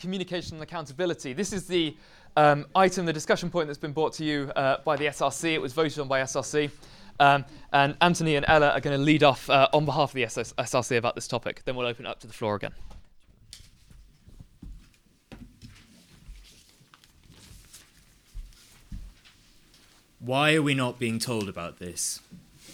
communication and accountability. This is the item, the discussion point that's been brought to you by the SRC. It was voted on by SRC. And Anthony and Ella are going to lead off on behalf of the SRC about this topic. Then we'll open it up to the floor again. Why are we not being told about this?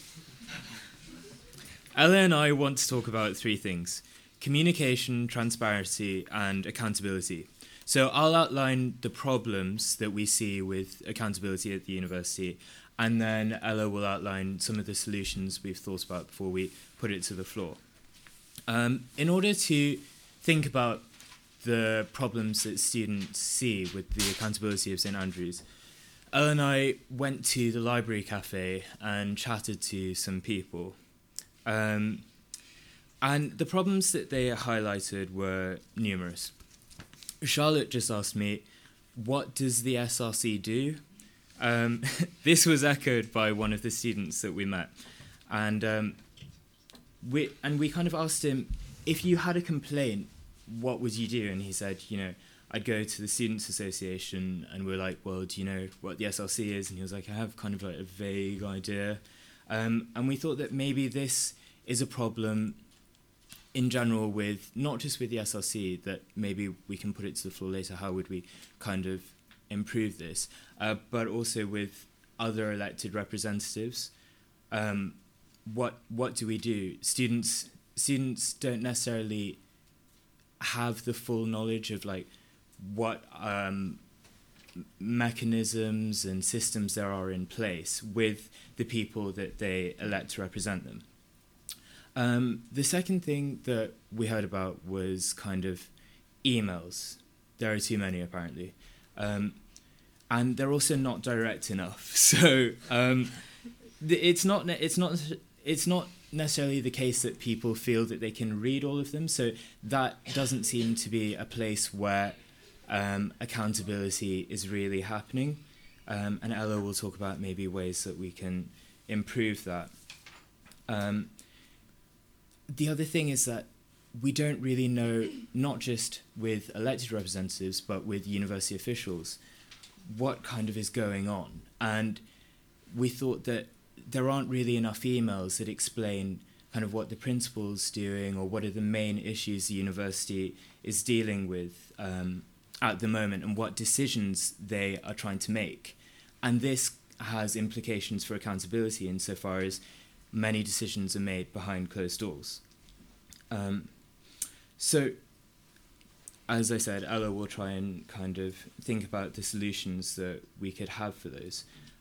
Ella and I want to talk about three things: communication, transparency, and accountability. So I'll outline the problems that we see with accountability at the university, and then Ella will outline some of the solutions we've thought about before we put it to the floor. In order to think about the problems that students see with the accountability of St Andrews, Ella and I went to the library cafe and chatted to some people. And the problems that they highlighted were numerous. Charlotte just asked me, what does the SRC do? This was echoed by one of the students that we met. And we kind of asked him, if you had a complaint, what would you do? And he said, I'd go to the Students' Association. And we're like, well, do you know what the SRC is? And he was like, I have kind of like a vague idea. And we thought that maybe this is a problem in general with, not just with the SRC, that maybe we can put it to the floor later, how would we kind of improve this, but also with other elected representatives. What do we do? Students don't necessarily have the full knowledge of like what mechanisms and systems there are in place with the people that they elect to represent them. The second thing that we heard about was kind of emails. There are too many, apparently. And they're also not direct enough. So it's not necessarily the case that people feel that they can read all of them. So that doesn't seem to be a place where accountability is really happening. And Ella will talk about maybe ways that we can improve that. The other thing is that we don't really know, not just with elected representatives, but with university officials, what kind of is going on. And we thought that there aren't really enough emails that explain kind of what the principal's doing or what are the main issues the university is dealing with at the moment and what decisions they are trying to make. And this has implications for accountability insofar as many decisions are made behind closed doors. So, as I said, Ella will try and kind of think about the solutions that we could have for those.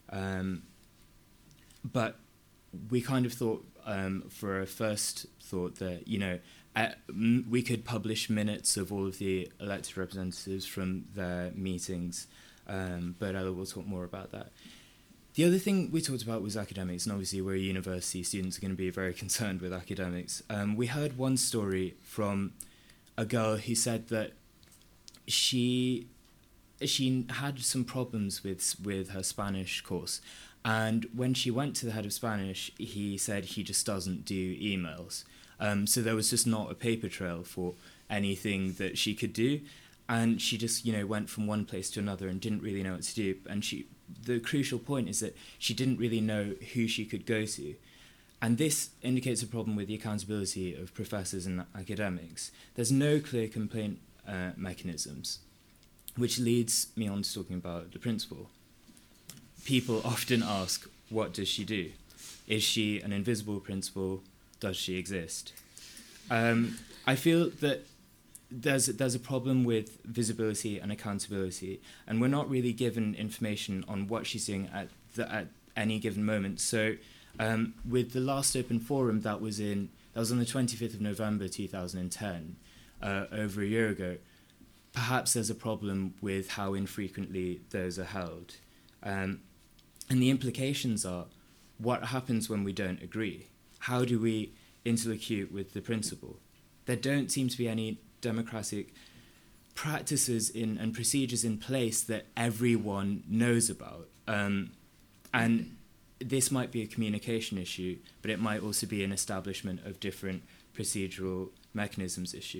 But we kind of thought, for a first thought, that, we could publish minutes of all of the elected representatives from their meetings, but Ella will talk more about that. The other thing we talked about was academics, and obviously we're a university, students are going to be very concerned with academics. We heard one story from a girl who said that she had some problems with her Spanish course, and when she went to the head of Spanish, he said he just doesn't do emails. So there was just not a paper trail for anything that she could do, and she just went from one place to another and didn't really know what to do. And the crucial point is that she didn't really know who she could go to. And this indicates a problem with the accountability of professors and academics. There's no clear complaint mechanisms, which leads me on to talking about the principal. People often ask, what does she do? Is she an invisible principal? Does she exist? I feel that there's a problem with visibility and accountability, and we're not really given information on what she's doing at any given moment. So with the last open forum, that was on the 25th of November 2010, over a year ago, perhaps there's a problem with how infrequently those are held. And the implications are, what happens when we don't agree? How do we interlocute with the principal? There don't seem to be any democratic practices and procedures in place that everyone knows about. And this might be a communication issue, but it might also be an establishment of different procedural mechanisms issue.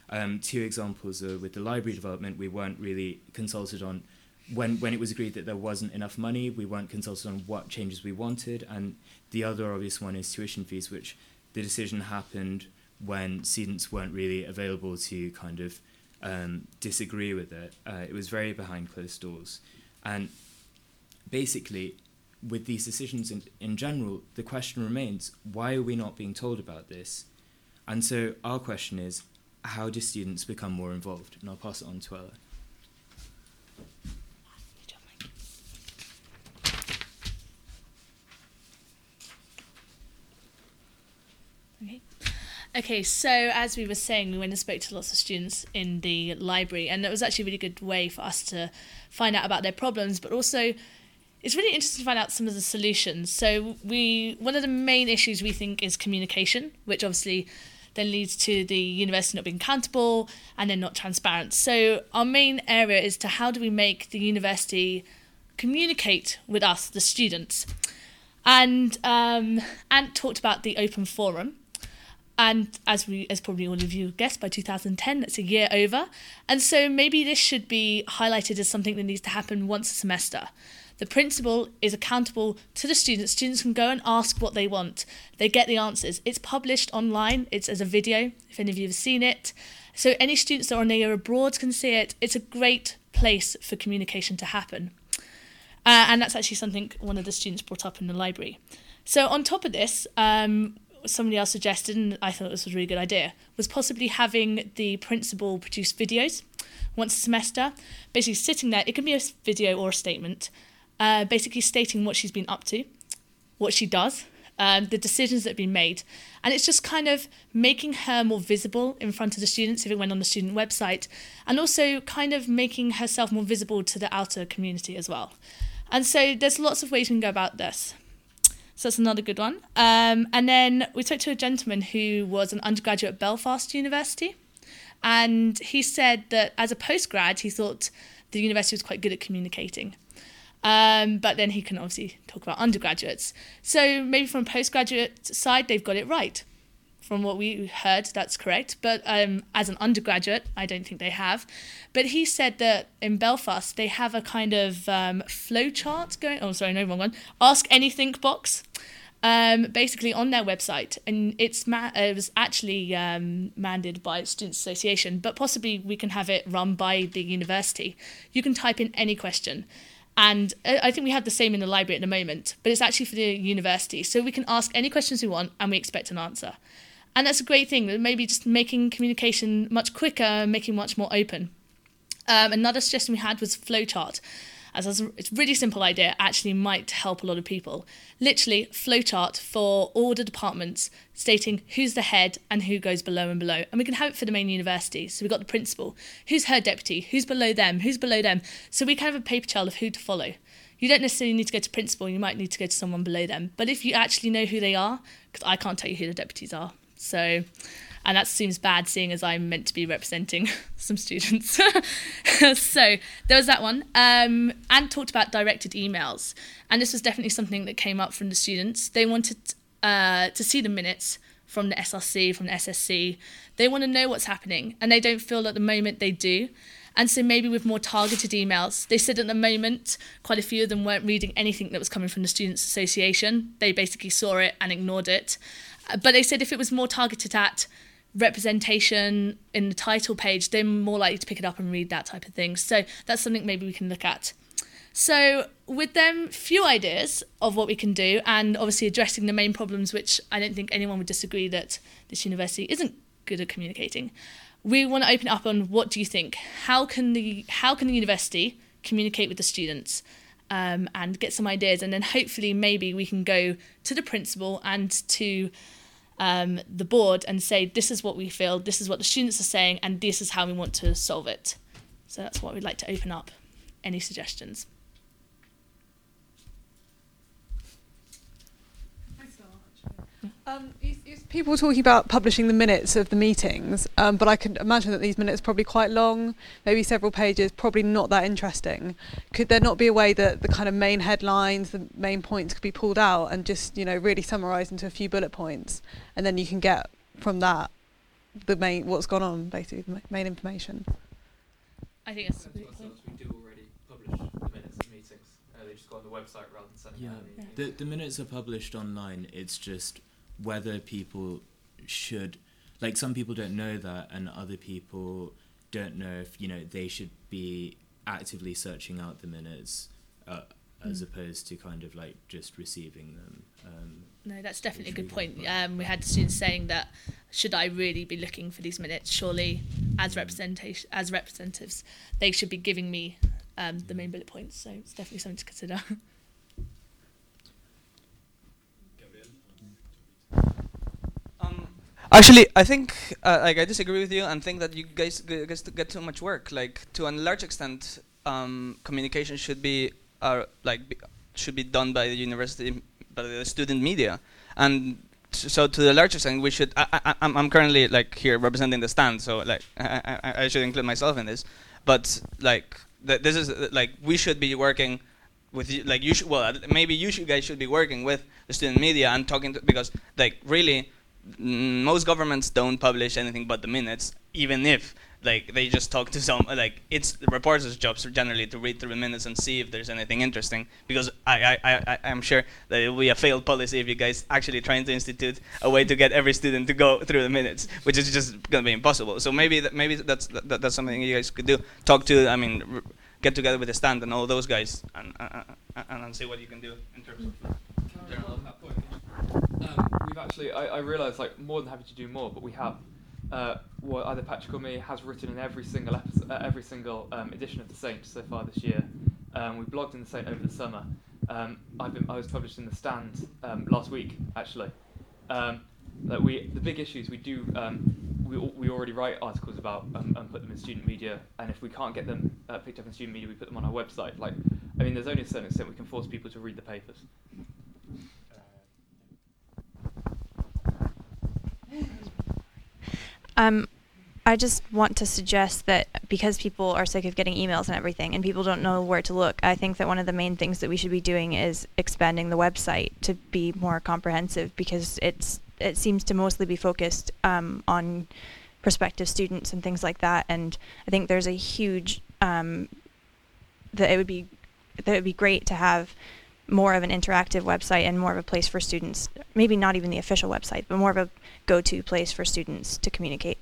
Two examples are with the library development, we weren't really consulted on, when it was agreed that there wasn't enough money, we weren't consulted on what changes we wanted, and the other obvious one is tuition fees, which the decision happened when students weren't really available to kind of disagree with it. It was very behind closed doors. And basically, with these decisions in general, the question remains, why are we not being told about this? And so our question is, how do students become more involved? And I'll pass it on to Ella. Okay, so as we were saying, we went and spoke to lots of students in the library, and it was actually a really good way for us to find out about their problems, but also it's really interesting to find out some of the solutions. So one of the main issues we think is communication, which obviously then leads to the university not being accountable and then not transparent. So our main area is to how do we make the university communicate with us, the students. And Ant talked about the open forum. And as probably all of you guessed, by 2010, that's a year over. And so maybe this should be highlighted as something that needs to happen once a semester. The principal is accountable to the students. Students can go and ask what they want. They get the answers. It's published online. It's as a video, if any of you have seen it. So any students that are on the year abroad can see it. It's a great place for communication to happen. And that's actually something one of the students brought up in the library. So on top of this, somebody else suggested, and I thought this was a really good idea, was possibly having the principal produce videos once a semester, basically sitting there. It can be a video or a statement, basically stating what she's been up to, what she does, the decisions that have been made. And it's just kind of making her more visible in front of the students if it went on the student website, and also kind of making herself more visible to the outer community as well. And so there's lots of ways we can go about this. So that's another good one. And then we talked to a gentleman who was an undergraduate at Belfast University. And he said that as a postgrad, he thought the university was quite good at communicating. But then he can obviously talk about undergraduates. So maybe from a postgraduate side, they've got it right. From what we heard, that's correct. But as an undergraduate, I don't think they have. But he said that in Belfast, they have a kind of flow chart going. Oh, sorry, no, wrong one. Ask Anything box, basically on their website. And it was actually mandated by Students' Association, but possibly we can have it run by the university. You can type in any question. And I think we have the same in the library at the moment, but it's actually for the university. So we can ask any questions we want and we expect an answer. And that's a great thing, maybe just making communication much quicker, making much more open. Another suggestion we had was flowchart. It's a really simple idea, actually might help a lot of people. Literally, flowchart for all the departments, stating who's the head and who goes below and below. And we can have it for the main university. So we've got the principal, who's her deputy, who's below them. So we can have a paper trail of who to follow. You don't necessarily need to go to principal, you might need to go to someone below them. But if you actually know who they are, because I can't tell you who the deputies are. So, and that seems bad seeing as I'm meant to be representing some students. So there was that one. And talked about directed emails. And this was definitely something that came up from the students. They wanted to see the minutes from the SRC, from the SSC. They want to know what's happening. And they don't feel at the moment they do. And so maybe with more targeted emails. They said at the moment, quite a few of them weren't reading anything that was coming from the Students' Association. They basically saw it and ignored it. But they said if it was more targeted at representation in the title page, they're more likely to pick it up and read that type of thing. So that's something maybe we can look at. So with them, few ideas of what we can do, and obviously addressing the main problems, which I don't think anyone would disagree that this university isn't good at communicating. We want to open it up on what do you think? How can the university communicate with the students? And get some ideas, and then hopefully maybe we can go to the principal and to the board and say this is what we feel, this is what the students are saying, and this is how we want to solve it. So that's what we'd like to open up. Any suggestions? People talking about publishing the minutes of the meetings, but I could imagine that these minutes are probably quite long, maybe several pages, probably not that interesting. Could there not be a way that the kind of main headlines, the main points could be pulled out and just, really summarised into a few bullet points, and then you can get from that what's gone on, basically the main information. I think that's a good point. We do already publish the minutes of meetings. They just go on the website rather than sending out an email. The minutes are published online. It's just whether people should, like, some people don't know that, and other people don't know if, you know, they should be actively searching out the minutes as opposed to kind of like just receiving them. No, that's definitely a good point. We had students saying that, should I really be looking for these minutes? Surely, as representatives, they should be giving me the main bullet points. So it's definitely something to consider. Actually, I think I disagree with you and think that you guys get too much work. Like, to a large extent, communication should be done by the university, by the student media, and so to the large extent, we should. I'm currently like here representing the stand, so like I should include myself in this. But like this is like we should be working with you, like you should. Well, maybe guys should be working with the student media and talking to, because like really. Most governments don't publish anything but the minutes, even if like they just talk to some, like it's the reporters' jobs generally to read through the minutes and see if there's anything interesting, because I'm sure that it will be a failed policy if you guys actually trying to institute a way to get every student to go through the minutes, which is just going to be impossible. So maybe that's something you guys could do. Talk to, get together with the stand and all those guys and see what you can do in terms of On that point, we've actually, I realise, like, more than happy to do more, but we have what either Patrick or me has written in every single edition of The Saint so far this year. We blogged in The Saint over the summer. I was published in The Stand last week, actually. The big issues we do, we already write articles about and put them in student media, and if we can't get them picked up in student media, we put them on our website. Like, there's only a certain extent we can force people to read the papers. I just want to suggest that because people are sick of getting emails and everything, and people don't know where to look, I think that one of the main things that we should be doing is expanding the website to be more comprehensive, because it seems to mostly be focused on prospective students and things like that. And I think there's a huge that it would be great to have more of an interactive website and more of a place for students, maybe not even the official website, but more of a go-to place for students to communicate.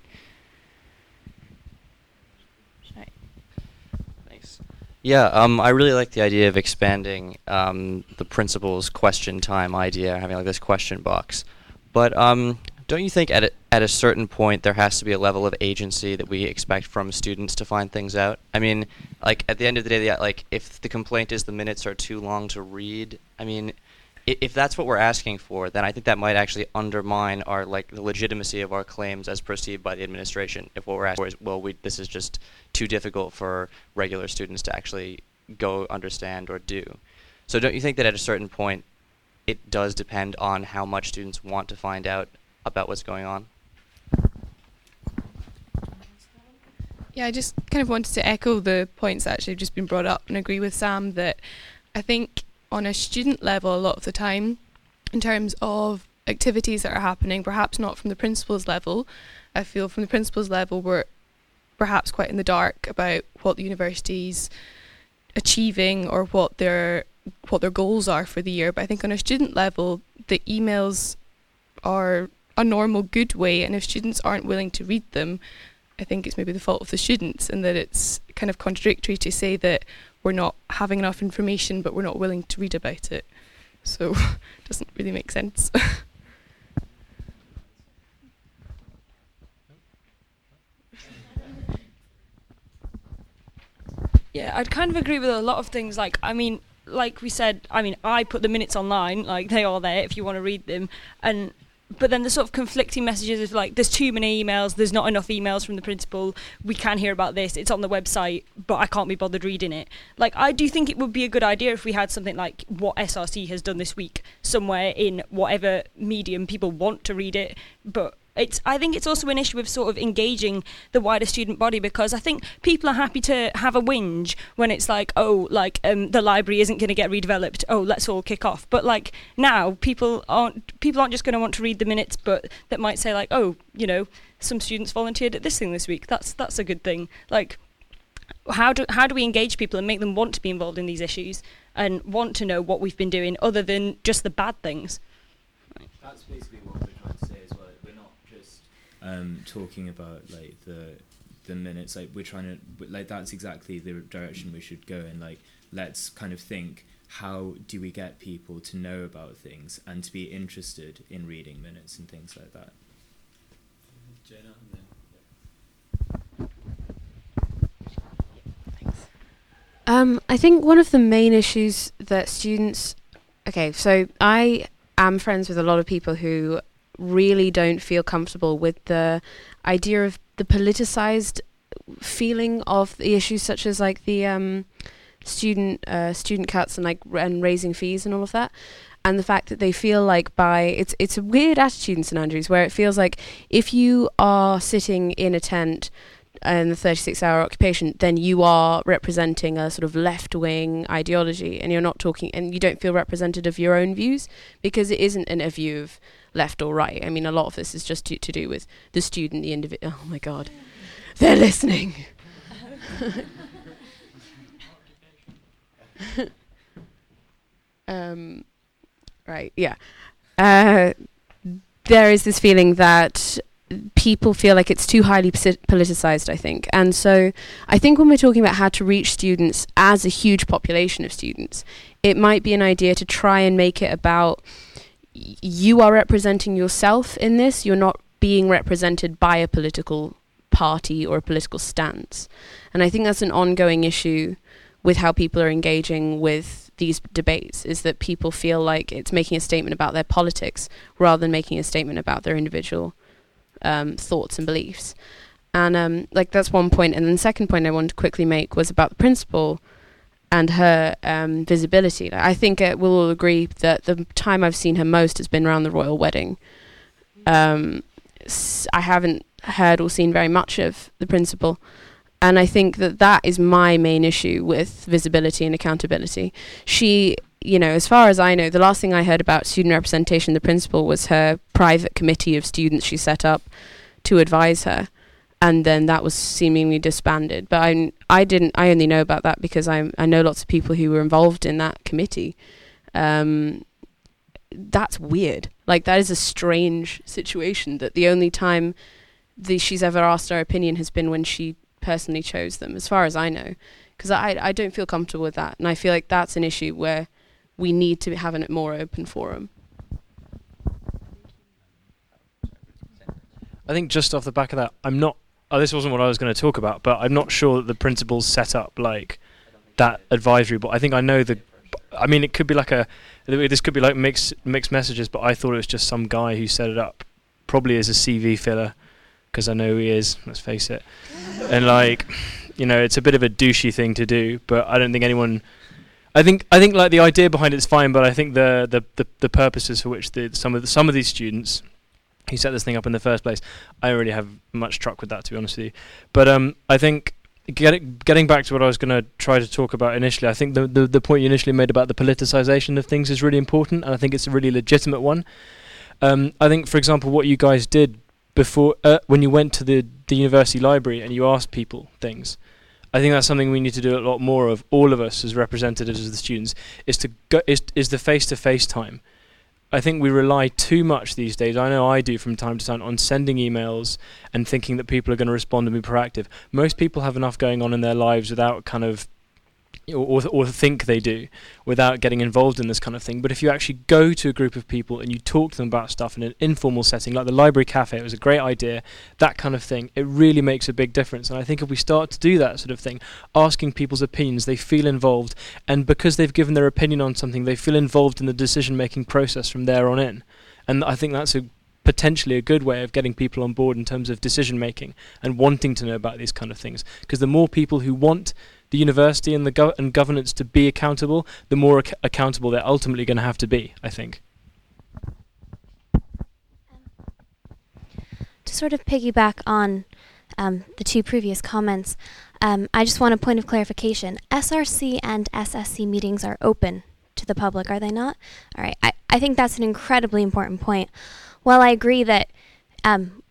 Thanks. Yeah, I really like the idea of expanding the principal's question time idea, having like this question box. But don't you think at a certain point there has to be a level of agency that we expect from students to find things out? Like at the end of the day, like if the complaint is the minutes are too long to read, if that's what we're asking for, then I think that might actually undermine our the legitimacy of our claims as perceived by the administration. If what we're asking for is, this is just too difficult for regular students to actually go understand or do. So don't you think that at a certain point it does depend on how much students want to find out about what's going on? Yeah, I just kind of wanted to echo the points that actually have just been brought up and agree with Sam that I think on a student level a lot of the time, in terms of activities that are happening, perhaps not from the principal's level, I feel from the principal's level we're perhaps quite in the dark about what the university's achieving or what their goals are for the year. But I think on a student level, the emails are a normal good way, and if students aren't willing to read them, I think it's maybe the fault of the students, and that it's kind of contradictory to say that we're not having enough information but we're not willing to read about it. So it doesn't really make sense. Yeah, I'd kind of agree with a lot of things. Like we said, I put the minutes online, like they are there if you want to read them, but then the sort of conflicting messages is like, there's too many emails, there's not enough emails from the principal, we can hear about this, it's on the website, but I can't be bothered reading it. Like, I do think it would be a good idea if we had something like what SRC has done this week, somewhere in whatever medium people want to read it, but I think it's also an issue of sort of engaging the wider student body, because I think people are happy to have a whinge when it's like, the library isn't going to get redeveloped, let's all kick off. But like now, people aren't just going to want to read the minutes, but that might say like, some students volunteered at this thing this week. That's a good thing. Like, how do we engage people and make them want to be involved in these issues and want to know what we've been doing other than just the bad things? That's basically what we're trying to say as well. We're not just talking about like the minutes. Like we're trying to like that's exactly the direction we should go in. Like let's kind of think, how do we get people to know about things and to be interested in reading minutes and things like that? Jenna, I think one of the main issues that students... Okay, so I am friends with a lot of people who really don't feel comfortable with the idea of the politicized feeling of the issues, such as like the student cuts and like and raising fees and all of that, and the fact that they feel like it's a weird attitude in St Andrews where it feels like if you are sitting in a tent in the 36-hour occupation, then you are representing a sort of left-wing ideology, and you're not talking, and you don't feel representative of your own views, because it isn't a view of left or right. I mean, a lot of this is just to do with the student, the individual. Oh my God, they're listening. Right, yeah. There is this feeling that people feel like it's too highly politicized, I think. And so I think when we're talking about how to reach students as a huge population of students, it might be an idea to try and make it about you are representing yourself in this. You're not being represented by a political party or a political stance. And I think that's an ongoing issue with how people are engaging with these debates, is that people feel like it's making a statement about their politics rather than making a statement about their individual thoughts and beliefs. And like that's one point. And then the second point I wanted to quickly make was about the principal and her visibility. Like, I think we'll all agree that the time I've seen her most has been around the royal wedding. I haven't heard or seen very much of the principal. And I think that is my main issue with visibility and accountability. She, as far as I know, the last thing I heard about student representation, the principal, was her private committee of students she set up to advise her. And then that was seemingly disbanded. But I only know about that because I know lots of people who were involved in that committee. That's weird. Like, that is a strange situation that the only time she's ever asked our opinion has been when she personally chose them, as far as I know, because I don't feel comfortable with that, and I feel like that's an issue where we need to have a more open forum. I think just off the back of that, this wasn't what I was going to talk about, but I'm not sure that the principal's set up like that advisory board. I think I know it could be like this could be like mixed messages, but I thought it was just some guy who set it up, probably as a CV filler, because I know he is, let's face it. And it's a bit of a douchey thing to do, but I don't think anyone... I think like the idea behind it's fine, but I think the purposes for which some of these students who set this thing up in the first place, I don't really have much truck with that, to be honest with you. But I think getting back to what I was going to try to talk about initially, I think the point you initially made about the politicization of things is really important, and I think it's a really legitimate one. I think, for example, what you guys did before when you went to the university library and you asked people things, I think that's something we need to do a lot more of, all of us as representatives of the students, is the face-to-face time. I think we rely too much these days, I know I do from time to time, on sending emails and thinking that people are going to respond and be proactive. Most people have enough going on in their lives without kind of or think they do, without getting involved in this kind of thing. But if you actually go to a group of people and you talk to them about stuff in an informal setting, like the library cafe, it was a great idea, that kind of thing, it really makes a big difference. And I think if we start to do that sort of thing, asking people's opinions, they feel involved, and because they've given their opinion on something, they feel involved in the decision-making process from there on in. And I think that's potentially a good way of getting people on board in terms of decision-making and wanting to know about these kind of things. Because the more people who want the university and the governance to be accountable, the more accountable they're ultimately going to have to be, I think. To sort of piggyback on the two previous comments, I just want a point of clarification. SRC and SSC meetings are open to the public, are they not? All right, I think that's an incredibly important point. While I agree that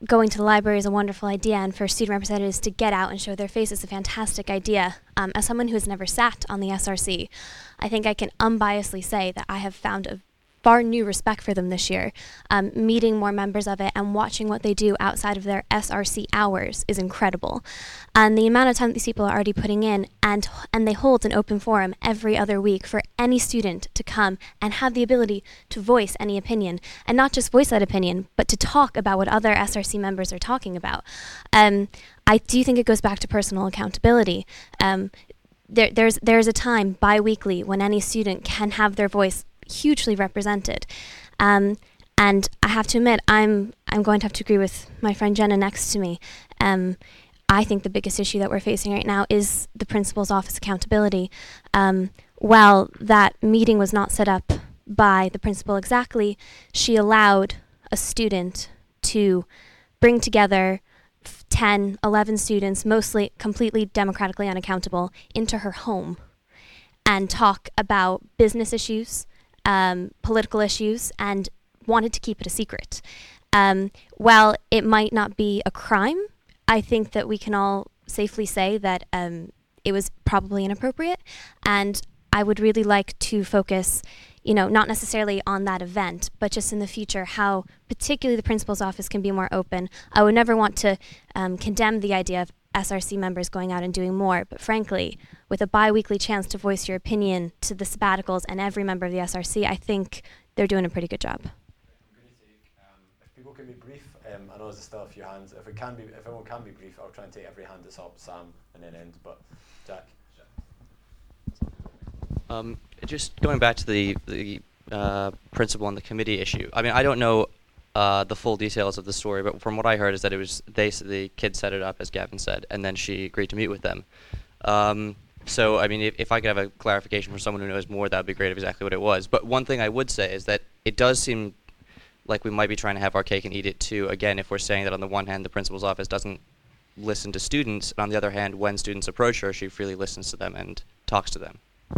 going to the library is a wonderful idea, and for student representatives to get out and show their face is a fantastic idea. As someone who has never sat on the SRC, I think I can unbiasedly say that I have found a far new respect for them this year. Meeting more members of it and watching what they do outside of their SRC hours is incredible. And the amount of time that these people are already putting in, and they hold an open forum every other week for any student to come and have the ability to voice any opinion, and not just voice that opinion, but to talk about what other SRC members are talking about. I do think it goes back to personal accountability. There's a time bi-weekly when any student can have their voice hugely represented, and I have to admit I'm going to have to agree with my friend Jenna next to me. I think the biggest issue that we're facing right now is the principal's office accountability. While that meeting was not set up by the principal exactly, she allowed a student to bring together 10, 11 students, mostly completely democratically unaccountable, into her home and talk about business issues, political issues, and wanted to keep it a secret. While it might not be a crime, I think that we can all safely say that it was probably inappropriate, and I would really like to focus, not necessarily on that event, but just in the future, how particularly the principal's office can be more open. I would never want to condemn the idea of SRC members going out and doing more, but frankly, with a bi-weekly chance to voice your opinion to the sabbaticals and every member of the SRC, I think they're doing a pretty good job. I'm going to take, if people can be brief, I know there's still a few hands. If everyone can be brief, I'll try and take every hand that's up, Sam, and then end. But Jack. Just going back to the principal and the committee issue. I mean, I don't know the full details of the story, but from what I heard is that it was the kid set it up, as Gavin said, and then she agreed to meet with them. So, I mean, if I could have a clarification from someone who knows more, that would be great of exactly what it was. But one thing I would say is that it does seem like we might be trying to have our cake and eat it too. Again, if we're saying that on the one hand, the principal's office doesn't listen to students, and on the other hand, when students approach her, she freely listens to them and talks to them.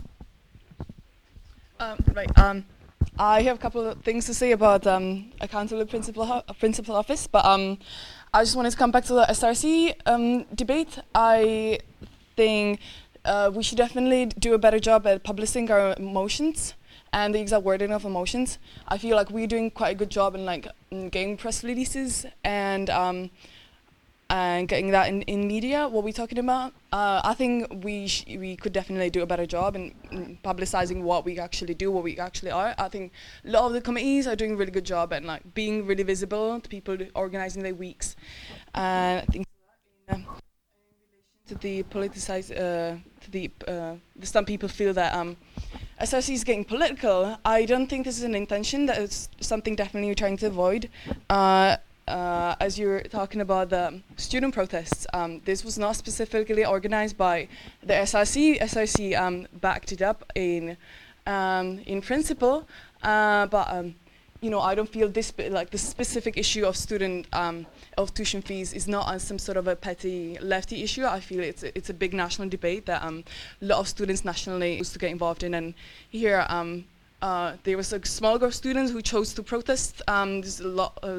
I have a couple of things to say about accountable principal office, but I just wanted to come back to the SRC debate. I think we should definitely do a better job at publishing our emotions and the exact wording of emotions. I feel like we're doing quite a good job in getting press releases and getting that in media, what we're talking about. I think we could definitely do a better job in publicizing what we actually do, what we actually are. I think a lot of the committees are doing a really good job at being really visible to people organizing their weeks. I think in relation to the politicized, some people feel that SRC is getting political. I don't think this is an intention. That is something definitely we're trying to avoid. As you're talking about the student protests, this was not specifically organized by the SRC. SRC backed it up in principle, but I don't feel this the specific issue of student of tuition fees is not some sort of a petty lefty issue. I feel it's a big national debate that a lot of students nationally used to get involved in, and here there was a small group of students who chose to protest. There's a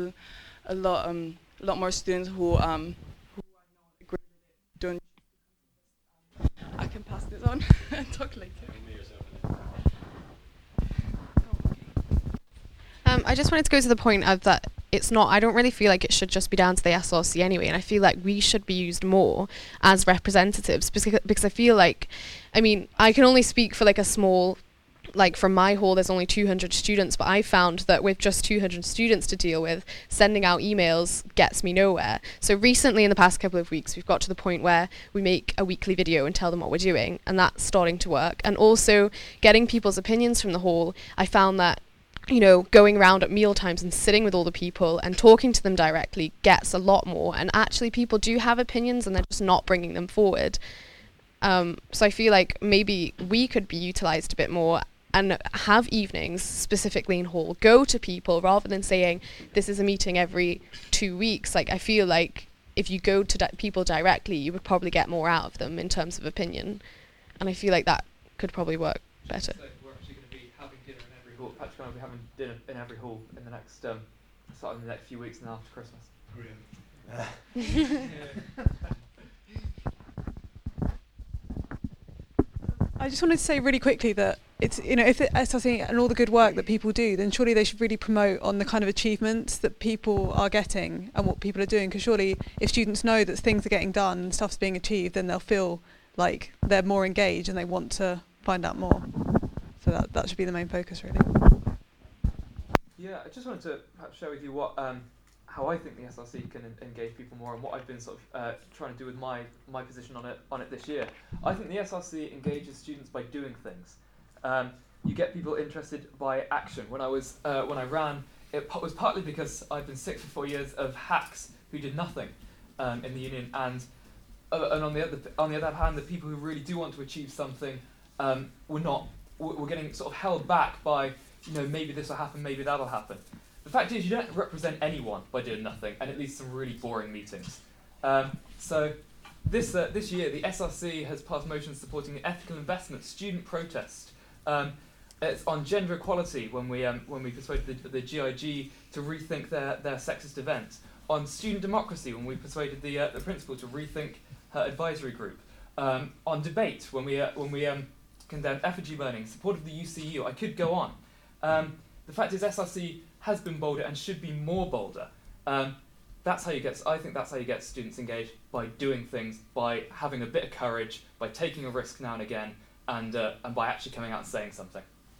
lot more students who I know agree with it. I can pass this on and talk later. I just wanted to go to the point of that it's not, I don't really feel like it should just be down to the SRC anyway, and I feel like we should be used more as representatives because I feel like, I mean, I can only speak for a small, from my hall there's only 200 students, but I found that with just 200 students to deal with, sending out emails gets me nowhere. So recently in the past couple of weeks we've got to the point where we make a weekly video and tell them what we're doing, and that's starting to work. And also getting people's opinions from the hall, I found that going around at meal times and sitting with all the people and talking to them directly gets a lot more, and actually people do have opinions and they're just not bringing them forward. So I feel like maybe we could be utilised a bit more and have evenings specifically in hall, go to people rather than saying this is a meeting every 2 weeks. I feel like if you go to people directly, you would probably get more out of them in terms of opinion, and I feel like that could probably work better. We're actually going to be having dinner in every hall. Patrick and I will be having dinner in every hall in the next starting in the next few weeks and after Christmas. I just wanted to say really quickly that it's, you know, if the SRC and all the good work that people do, then surely they should really promote on the kind of achievements that people are getting and what people are doing. Because surely if students know that things are getting done and stuff's being achieved, then they'll feel like they're more engaged and they want to find out more. So that should be the main focus, really. Yeah, I just wanted to perhaps share with you what how I think the SRC can engage people more, and what I've been sort of trying to do with my position on it this year. I think the SRC engages students by doing things. You get people interested by action. When I ran, it was partly because I've been sick for 4 years of hacks who did nothing in the union, and on the other hand, the people who really do want to achieve something were getting sort of held back by, you know, maybe this will happen, maybe that'll happen. The fact is, you don't represent anyone by doing nothing, and it leads to some really boring meetings. So this year, the SRC has passed motions supporting the ethical investment student protest. It's on gender equality when we persuaded the GIG to rethink their sexist event. On student democracy when we persuaded the principal to rethink her advisory group. On debate when we condemned effigy burning, supported the UCU. I could go on. The fact is, SRC has been bolder and should be more bolder. I think that's how you get students engaged, by doing things, by having a bit of courage, by taking a risk now and again, and by actually coming out and saying something.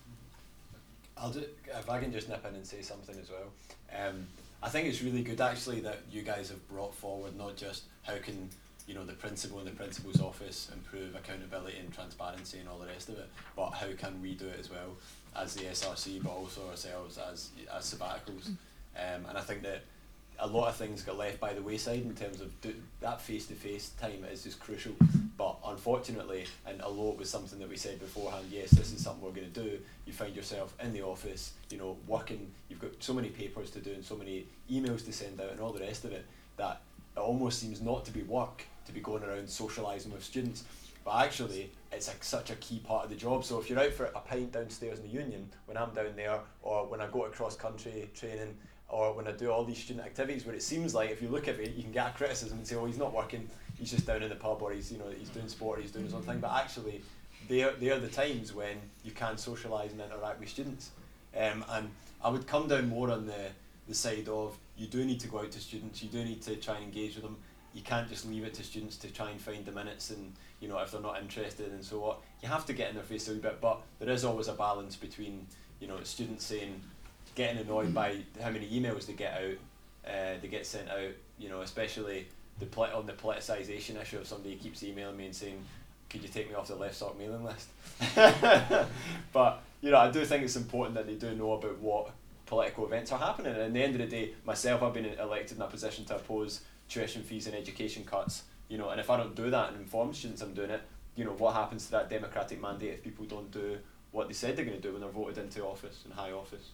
If I can just nip in and say something as well. I think it's really good actually that you guys have brought forward not just how can, you know, the principal and the principal's office improve accountability and transparency and all the rest of it, but how can we do it as well as the SRC, but also ourselves as sabbaticals. And I think that a lot of things get left by the wayside in terms of that face-to-face time is just crucial. But unfortunately, and although it was something that we said beforehand, yes, this is something we're going to do, you find yourself in the office, you know, working, you've got so many papers to do and so many emails to send out and all the rest of it, that it almost seems not to be work, to be going around socialising with students. But actually, it's such a key part of the job. So if you're out for a pint downstairs in the union, when I'm down there, or when I go to cross-country training, or when I do all these student activities where it seems like if you look at it, you can get a criticism and say, oh, he's not working, he's just down in the pub, or he's doing sport, or he's doing his own thing. But actually, they are the times when you can socialise and interact with students. And I would come down more on the side of, you do need to go out to students, you do need to try and engage with them. You can't just leave it to students to try and find the minutes, and, you know, if they're not interested and so on. You have to get in their face a wee bit, but there is always a balance between, you know, students getting annoyed by how many emails they get sent out, you know, especially on the politicisation issue of somebody keeps emailing me and saying, could you take me off the left sock mailing list? But, you know, I do think it's important that they do know about what political events are happening. And at the end of the day, myself, I've been elected in a position to oppose tuition fees and education cuts, you know, and if I don't do that and inform students I'm doing it, you know, what happens to that democratic mandate if people don't do what they said they're going to do when they're voted into office and high office?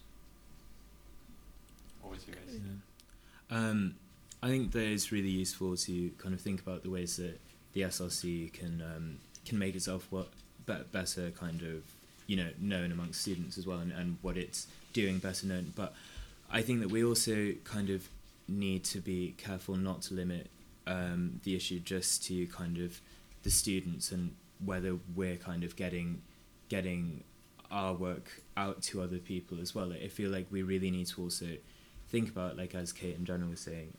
Over to you guys. Yeah. I think that it's really useful to kind of think about the ways that the SRC can make itself better kind of, you know, known amongst students as well, and what it's doing better known. But I think that we also kind of need to be careful not to limit the issue just to kind of the students and whether we're kind of getting our work out to other people as well. I feel like we really need to also think about, like as Kate and Jenna was saying,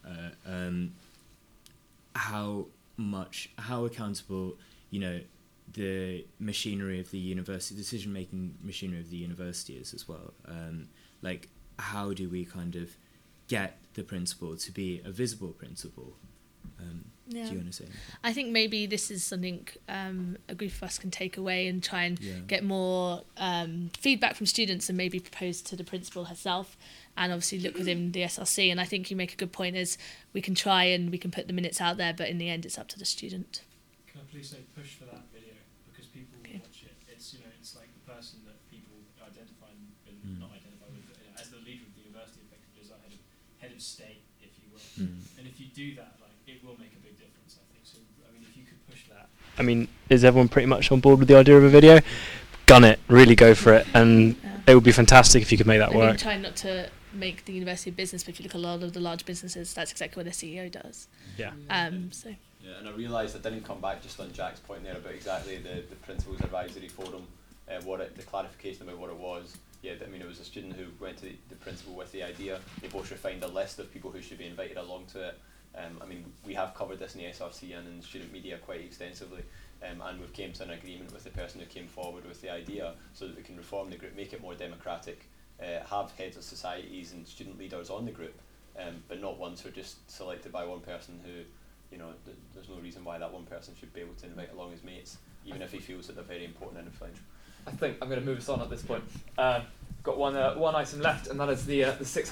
how accountable, you know, the machinery of the university, decision-making machinery of the university is as well. Like, how do we kind of get the principal to be a visible principal? Do you want to say anything? I think maybe this is something a group of us can take away and try and get more feedback from students, and maybe propose to the principal herself, and obviously look within the SRC. And I think you make a good point, is we can try and we can put the minutes out there, but in the end it's up to the student. Can I please say push for that video, because people will watch it. It's, you know, it's like the person that people identify and not identify with, as the leader of the university, effectively as our head of state, if you will. And if you do that, like, it will make a big difference, I think. So, I mean, if you could push that. I mean, is everyone pretty much on board with the idea of a video? Gun it, really go for it, and it would be fantastic if you could make that work. Try not to make the university a business, but if you look at a lot of the large businesses, that's exactly what their CEO does. Yeah. So. Yeah, and I realised I didn't come back just on Jack's point there about exactly the Principals Advisory Forum, the clarification about what it was. Yeah, I mean, it was a student who went to the principal with the idea. They both refined a list of people who should be invited along to it. I mean, we have covered this in the SRC and in student media quite extensively, and we've came to an agreement with the person who came forward with the idea so that we can reform the group, make it more democratic, have heads of societies and student leaders on the group, but not ones who are just selected by one person who, you know, there's no reason why that one person should be able to invite along his mates, even if he feels that they're very important and influential. I think I'm going to move us on at this point. Got one item left, and that is the